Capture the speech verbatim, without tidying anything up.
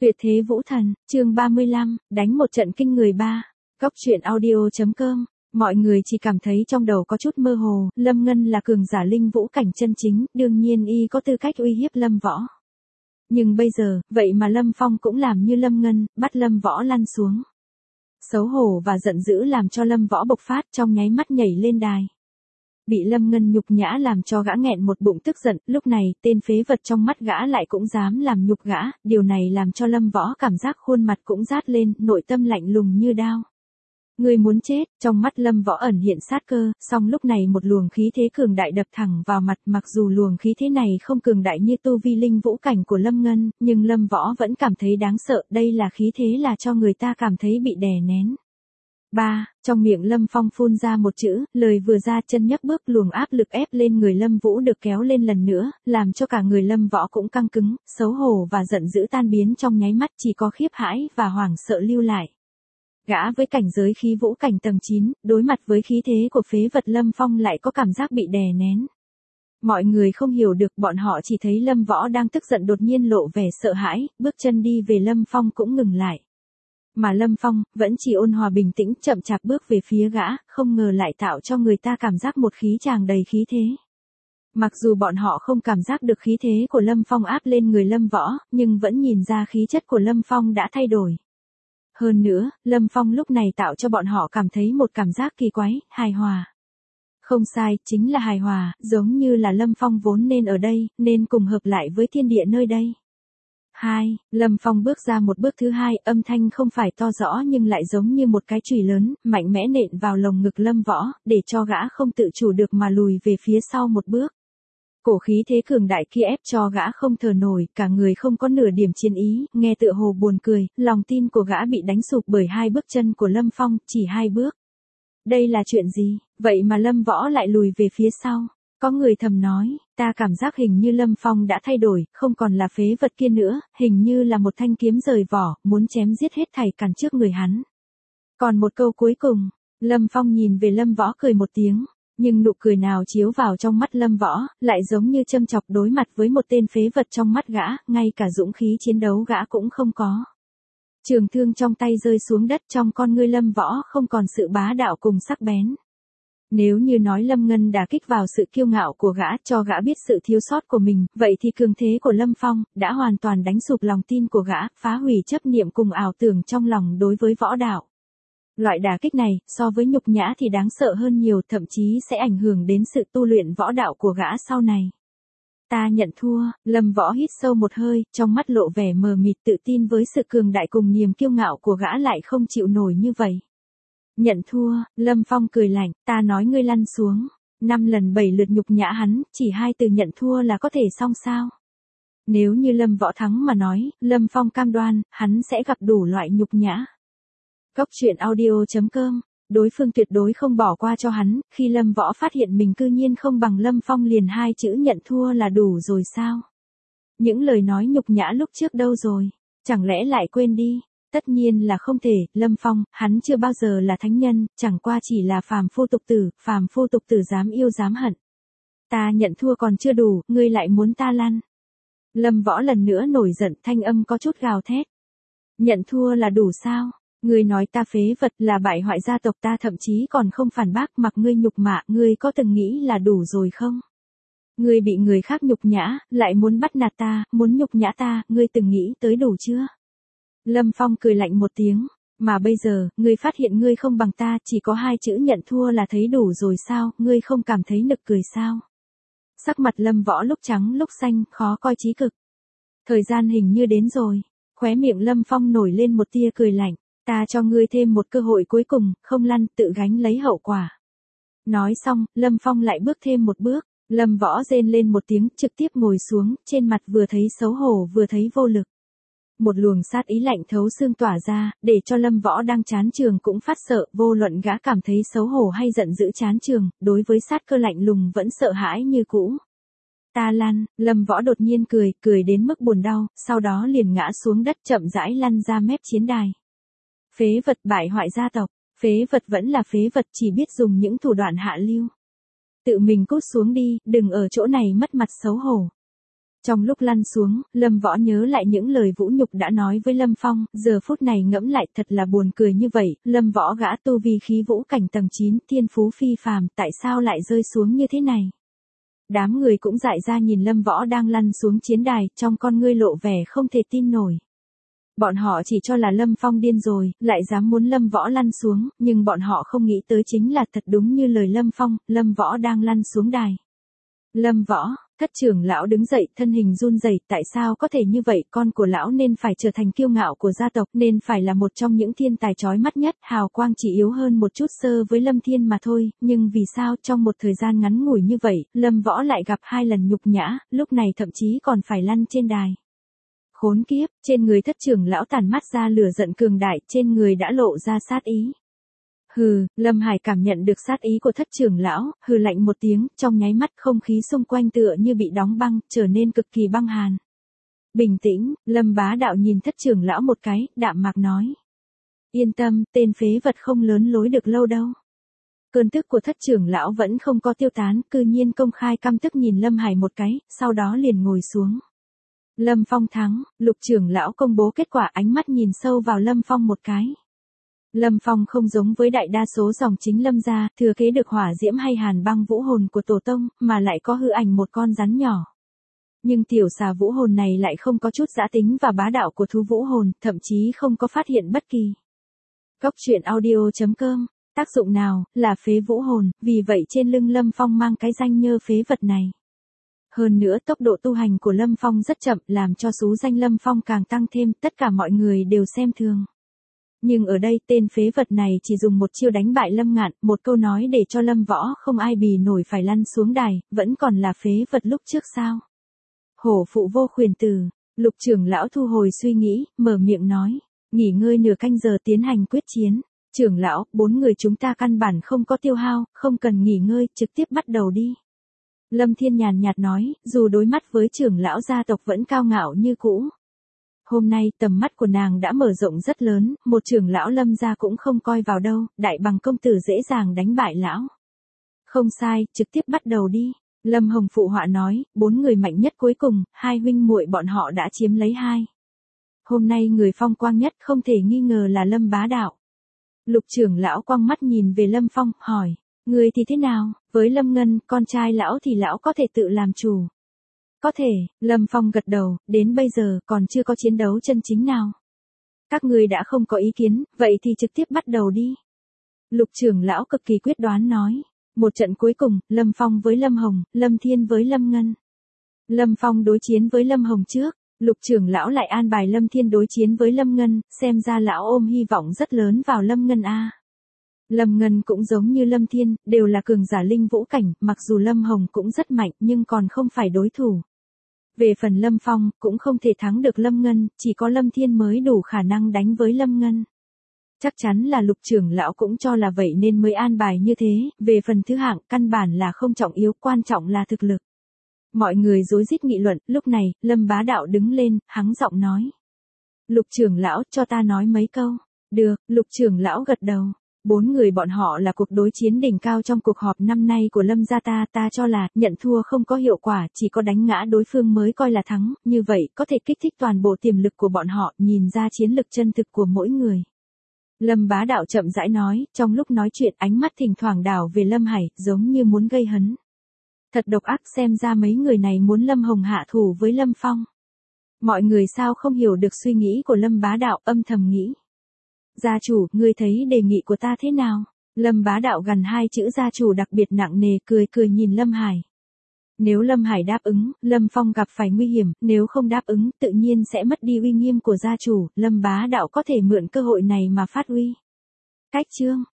Tuyệt thế vũ thần, chương ba mươi lăm, đánh một trận kinh người ba. Góc truyện audio.com. Mọi người chỉ cảm thấy trong đầu có chút mơ hồ, Lâm Ngân là cường giả linh vũ cảnh chân chính, đương nhiên y có tư cách uy hiếp Lâm Võ. Nhưng bây giờ, vậy mà Lâm Phong cũng làm như Lâm Ngân, bắt Lâm Võ lăn xuống. Xấu hổ và giận dữ làm cho Lâm Võ bộc phát, trong nháy mắt nhảy lên đài. Bị Lâm Ngân nhục nhã làm cho gã nghẹn một bụng tức giận, lúc này tên phế vật trong mắt gã lại cũng dám làm nhục gã, điều này làm cho Lâm Võ cảm giác khuôn mặt cũng rát lên, nội tâm lạnh lùng như đao. Người muốn chết, trong mắt Lâm Võ ẩn hiện sát cơ, song lúc này một luồng khí thế cường đại đập thẳng vào mặt, mặc dù luồng khí thế này không cường đại như tu vi linh vũ cảnh của Lâm Ngân, nhưng Lâm Võ vẫn cảm thấy đáng sợ, đây là khí thế là cho người ta cảm thấy bị đè nén. Ba, trong miệng Lâm Phong phun ra một chữ, lời vừa ra chân nhấc bước luồng áp lực ép lên người Lâm Vũ được kéo lên lần nữa, làm cho cả người Lâm Võ cũng căng cứng, xấu hổ và giận dữ tan biến trong nháy mắt, chỉ có khiếp hãi và hoảng sợ lưu lại. Gã với cảnh giới khí vũ cảnh tầng chín, đối mặt với khí thế của phế vật Lâm Phong lại có cảm giác bị đè nén. Mọi người không hiểu được, bọn họ chỉ thấy Lâm Võ đang tức giận đột nhiên lộ vẻ sợ hãi, bước chân đi về Lâm Phong cũng ngừng lại. Mà Lâm Phong, vẫn chỉ ôn hòa bình tĩnh chậm chạp bước về phía gã, không ngờ lại tạo cho người ta cảm giác một khí tràng đầy khí thế. Mặc dù bọn họ không cảm giác được khí thế của Lâm Phong áp lên người Lâm Võ, nhưng vẫn nhìn ra khí chất của Lâm Phong đã thay đổi. Hơn nữa, Lâm Phong lúc này tạo cho bọn họ cảm thấy một cảm giác kỳ quái, hài hòa. Không sai, chính là hài hòa, giống như là Lâm Phong vốn nên ở đây, nên cùng hợp lại với thiên địa nơi đây. Hai, Lâm Phong bước ra một bước thứ hai, âm thanh không phải to rõ nhưng lại giống như một cái chùy lớn, mạnh mẽ nện vào lồng ngực Lâm Võ, để cho gã không tự chủ được mà lùi về phía sau một bước. Cổ khí thế cường đại kia ép cho gã không thở nổi, cả người không có nửa điểm chiến ý, nghe tựa hồ buồn cười, lòng tin của gã bị đánh sụp bởi hai bước chân của Lâm Phong, chỉ hai bước. Đây là chuyện gì, vậy mà Lâm Võ lại lùi về phía sau. Có người thầm nói, ta cảm giác hình như Lâm Phong đã thay đổi, không còn là phế vật kia nữa, hình như là một thanh kiếm rời vỏ, muốn chém giết hết thảy cản trước người hắn. Còn một câu cuối cùng, Lâm Phong nhìn về Lâm Võ cười một tiếng, nhưng nụ cười nào chiếu vào trong mắt Lâm Võ, lại giống như châm chọc đối mặt với một tên phế vật trong mắt gã, ngay cả dũng khí chiến đấu gã cũng không có. Trường thương trong tay rơi xuống đất, trong con ngươi Lâm Võ không còn sự bá đạo cùng sắc bén. Nếu như nói Lâm Ngân đả kích vào sự kiêu ngạo của gã, cho gã biết sự thiếu sót của mình, vậy thì cường thế của Lâm Phong đã hoàn toàn đánh sụp lòng tin của gã, phá hủy chấp niệm cùng ảo tưởng trong lòng đối với võ đạo. Loại đả kích này, so với nhục nhã thì đáng sợ hơn nhiều, thậm chí sẽ ảnh hưởng đến sự tu luyện võ đạo của gã sau này. Ta nhận thua, Lâm Võ hít sâu một hơi, trong mắt lộ vẻ mờ mịt, tự tin với sự cường đại cùng niềm kiêu ngạo của gã lại không chịu nổi như vậy. Nhận thua, Lâm Phong cười lạnh, ta nói ngươi lăn xuống. Năm lần bảy lượt nhục nhã hắn, chỉ hai từ nhận thua là có thể xong sao? Nếu như Lâm Võ thắng mà nói, Lâm Phong cam đoan, hắn sẽ gặp đủ loại nhục nhã. Góc truyện audio.com. Đối phương tuyệt đối không bỏ qua cho hắn, khi Lâm Võ phát hiện mình cư nhiên không bằng Lâm Phong liền hai chữ nhận thua là đủ rồi sao? Những lời nói nhục nhã lúc trước đâu rồi? Chẳng lẽ lại quên đi? Tất nhiên là không thể, Lâm Phong, hắn chưa bao giờ là thánh nhân, chẳng qua chỉ là phàm phu tục tử, phàm phu tục tử dám yêu dám hận. Ta nhận thua còn chưa đủ, ngươi lại muốn ta lăn. Lâm Võ lần nữa nổi giận, thanh âm có chút gào thét. Nhận thua là đủ sao? Ngươi nói ta phế vật là bại hoại gia tộc, ta thậm chí còn không phản bác, mặc ngươi nhục mạ, ngươi có từng nghĩ là đủ rồi không? Ngươi bị người khác nhục nhã, lại muốn bắt nạt ta, muốn nhục nhã ta, ngươi từng nghĩ tới đủ chưa? Lâm Phong cười lạnh một tiếng, mà bây giờ, ngươi phát hiện ngươi không bằng ta, chỉ có hai chữ nhận thua là thấy đủ rồi sao, ngươi không cảm thấy nực cười sao? Sắc mặt Lâm Võ lúc trắng lúc xanh, khó coi chí cực. Thời gian hình như đến rồi, khóe miệng Lâm Phong nổi lên một tia cười lạnh, ta cho ngươi thêm một cơ hội cuối cùng, không lăn, tự gánh lấy hậu quả. Nói xong, Lâm Phong lại bước thêm một bước, Lâm Võ rên lên một tiếng, trực tiếp ngồi xuống, trên mặt vừa thấy xấu hổ vừa thấy vô lực. Một luồng sát ý lạnh thấu xương tỏa ra, để cho Lâm Võ đang chán trường cũng phát sợ, vô luận gã cảm thấy xấu hổ hay giận dữ chán trường, đối với sát cơ lạnh lùng vẫn sợ hãi như cũ. Ta lăn, Lâm Võ đột nhiên cười, cười đến mức buồn đau, sau đó liền ngã xuống đất chậm rãi lăn ra mép chiến đài. Phế vật bại hoại gia tộc, phế vật vẫn là phế vật, chỉ biết dùng những thủ đoạn hạ lưu. Tự mình cút xuống đi, đừng ở chỗ này mất mặt xấu hổ. Trong lúc lăn xuống, Lâm Võ nhớ lại những lời vũ nhục đã nói với Lâm Phong, giờ phút này ngẫm lại thật là buồn cười như vậy, Lâm Võ gã tu vi khí vũ cảnh tầng chín, thiên phú phi phàm, tại sao lại rơi xuống như thế này? Đám người cũng dại ra nhìn Lâm Võ đang lăn xuống chiến đài, trong con ngươi lộ vẻ không thể tin nổi. Bọn họ chỉ cho là Lâm Phong điên rồi, lại dám muốn Lâm Võ lăn xuống, nhưng bọn họ không nghĩ tới chính là thật đúng như lời Lâm Phong, Lâm Võ đang lăn xuống đài. Lâm Võ, thất trưởng lão đứng dậy, thân hình run rẩy, tại sao có thể như vậy, con của lão nên phải trở thành kiêu ngạo của gia tộc, nên phải là một trong những thiên tài chói mắt nhất, hào quang chỉ yếu hơn một chút sơ với Lâm Thiên mà thôi, nhưng vì sao trong một thời gian ngắn ngủi như vậy, Lâm Võ lại gặp hai lần nhục nhã, lúc này thậm chí còn phải lăn trên đài. Khốn kiếp, trên người thất trưởng lão tản mắt ra lửa giận cường đại, trên người đã lộ ra sát ý. Hừ, Lâm Hải cảm nhận được sát ý của thất trưởng lão, hừ lạnh một tiếng, trong nháy mắt không khí xung quanh tựa như bị đóng băng, trở nên cực kỳ băng hàn. Bình tĩnh, Lâm Bá Đạo nhìn thất trưởng lão một cái, đạm mạc nói. Yên tâm, tên phế vật không lớn lối được lâu đâu. Cơn tức của thất trưởng lão vẫn không có tiêu tán, cư nhiên công khai căm tức nhìn Lâm Hải một cái, sau đó liền ngồi xuống. Lâm Phong thắng, Lục trưởng lão công bố kết quả, ánh mắt nhìn sâu vào Lâm Phong một cái. Lâm Phong không giống với đại đa số dòng chính Lâm gia, thừa kế được hỏa diễm hay hàn băng vũ hồn của tổ tông, mà lại có hư ảnh một con rắn nhỏ. Nhưng tiểu xà vũ hồn này lại không có chút dã tính và bá đạo của thú vũ hồn, thậm chí không có phát hiện bất kỳ. Góc truyện audio chấm com, tác dụng nào, là phế vũ hồn, vì vậy trên lưng Lâm Phong mang cái danh nhơ phế vật này. Hơn nữa tốc độ tu hành của Lâm Phong rất chậm, làm cho xú danh Lâm Phong càng tăng thêm, tất cả mọi người đều xem thường. Nhưng ở đây tên phế vật này chỉ dùng một chiêu đánh bại Lâm Ngạn, một câu nói để cho Lâm Võ không ai bì nổi phải lăn xuống đài, vẫn còn là phế vật lúc trước sao? Hổ phụ vô khuyền tử, Lục trưởng lão thu hồi suy nghĩ, mở miệng nói, nghỉ ngơi nửa canh giờ tiến hành quyết chiến. Trưởng lão, bốn người chúng ta căn bản không có tiêu hao, không cần nghỉ ngơi, trực tiếp bắt đầu đi. Lâm Thiên nhàn nhạt nói, dù đối mắt với trưởng lão gia tộc vẫn cao ngạo như cũ. Hôm nay tầm mắt của nàng đã mở rộng rất lớn, một trưởng lão Lâm gia cũng không coi vào đâu, đại bằng công tử dễ dàng đánh bại lão. Không sai, trực tiếp bắt đầu đi. Lâm Hồng phụ họa nói, bốn người mạnh nhất cuối cùng, hai huynh muội bọn họ đã chiếm lấy hai. Hôm nay người phong quang nhất không thể nghi ngờ là Lâm Bá Đạo. Lục trưởng lão quăng mắt nhìn về Lâm Phong, hỏi, người thì thế nào, với Lâm Ngân, con trai lão thì lão có thể tự làm chủ. Có thể, Lâm Phong gật đầu, đến bây giờ còn chưa có chiến đấu chân chính nào. Các người đã không có ý kiến, vậy thì trực tiếp bắt đầu đi. Lục trưởng lão cực kỳ quyết đoán nói. Một trận cuối cùng, Lâm Phong với Lâm Hồng, Lâm Thiên với Lâm Ngân. Lâm Phong đối chiến với Lâm Hồng trước, Lục trưởng lão lại an bài Lâm Thiên đối chiến với Lâm Ngân, xem ra lão ôm hy vọng rất lớn vào Lâm Ngân a. Lâm Ngân cũng giống như Lâm Thiên, đều là cường giả linh vũ cảnh, mặc dù Lâm Hồng cũng rất mạnh nhưng còn không phải đối thủ. Về phần Lâm Phong, cũng không thể thắng được Lâm Ngân, chỉ có Lâm Thiên mới đủ khả năng đánh với Lâm Ngân. Chắc chắn là Lục trưởng lão cũng cho là vậy nên mới an bài như thế, về phần thứ hạng, căn bản là không trọng yếu, quan trọng là thực lực. Mọi người rối rít nghị luận, lúc này, Lâm Bá Đạo đứng lên, hắng giọng nói. Lục trưởng lão, cho ta nói mấy câu. Được, Lục trưởng lão gật đầu. Bốn người bọn họ là cuộc đối chiến đỉnh cao trong cuộc họp năm nay của Lâm gia ta, ta cho là, nhận thua không có hiệu quả, chỉ có đánh ngã đối phương mới coi là thắng, như vậy, có thể kích thích toàn bộ tiềm lực của bọn họ, nhìn ra chiến lực chân thực của mỗi người. Lâm Bá Đạo chậm rãi nói, trong lúc nói chuyện ánh mắt thỉnh thoảng đảo về Lâm Hải, giống như muốn gây hấn. Thật độc ác, xem ra mấy người này muốn Lâm Hồng hạ thủ với Lâm Phong. Mọi người sao không hiểu được suy nghĩ của Lâm Bá Đạo, âm thầm nghĩ. Gia chủ, ngươi thấy đề nghị của ta thế nào? Lâm Bá Đạo gằn hai chữ gia chủ đặc biệt nặng nề, cười cười nhìn Lâm Hải. Nếu Lâm Hải đáp ứng, Lâm Phong gặp phải nguy hiểm, nếu không đáp ứng, tự nhiên sẽ mất đi uy nghiêm của gia chủ, Lâm Bá Đạo có thể mượn cơ hội này mà phát uy. Cách chương